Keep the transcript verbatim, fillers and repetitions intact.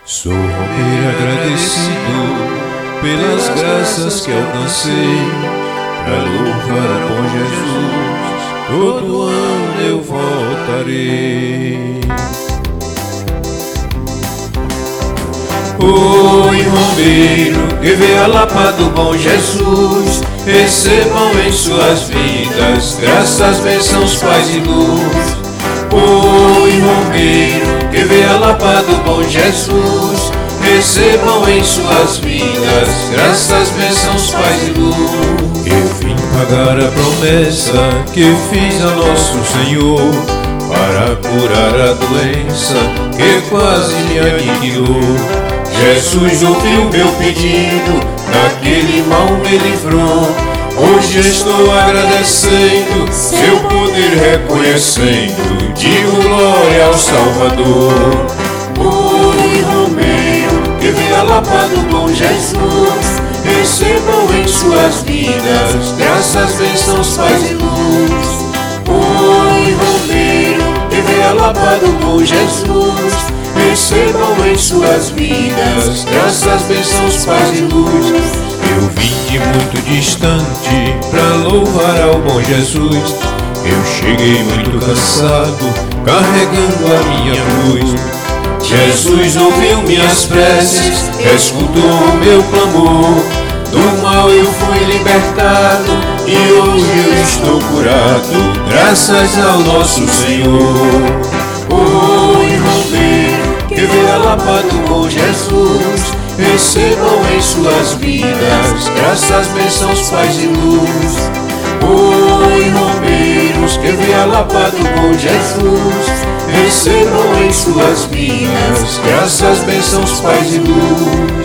Sou romeiro agradecido pelas graças que alcancei, pra louvar bom Jesus, todo ano eu voltarei. Oi, romeiro, que vê a lapa do bom Jesus, recebam em suas vidas graças, bênçãos, paz e luz. Oi, romeiro, que vê a lapa do bom Jesus, recebam em suas vidas graças, bênçãos, paz e luz. Eu vim pagar a promessa que fiz a nosso Senhor, para curar a doença que quase me aniquilou. Jesus ouviu meu pedido, daquele mal me livrou. Hoje estou agradecendo, seu poder reconhecendo, digo glória ao Salvador. Oi, romeiro, que vê a lapa do bom Jesus, recebam em suas vidas graças, bênçãos, paz e luz. Oi, romeiro, que vê a lapa do bom Jesus, recebam em suas vidas graças, bênçãos, paz e luz. Eu vim de muito distante pra louvar ao bom Jesus. Eu cheguei muito cansado, carregando a minha cruz. Jesus ouviu minhas preces, escutou meu clamor. Do mal eu fui libertado e hoje eu estou curado, graças ao nosso Senhor. Oi, romeiro, que vê a lapa do bom Jesus, recebam em suas vidas graças, bênçãos, paz e luz. Oi, romeiros, que vê a lapa do bom Jesus, recebam em suas vidas graças, bênçãos, paz e luz.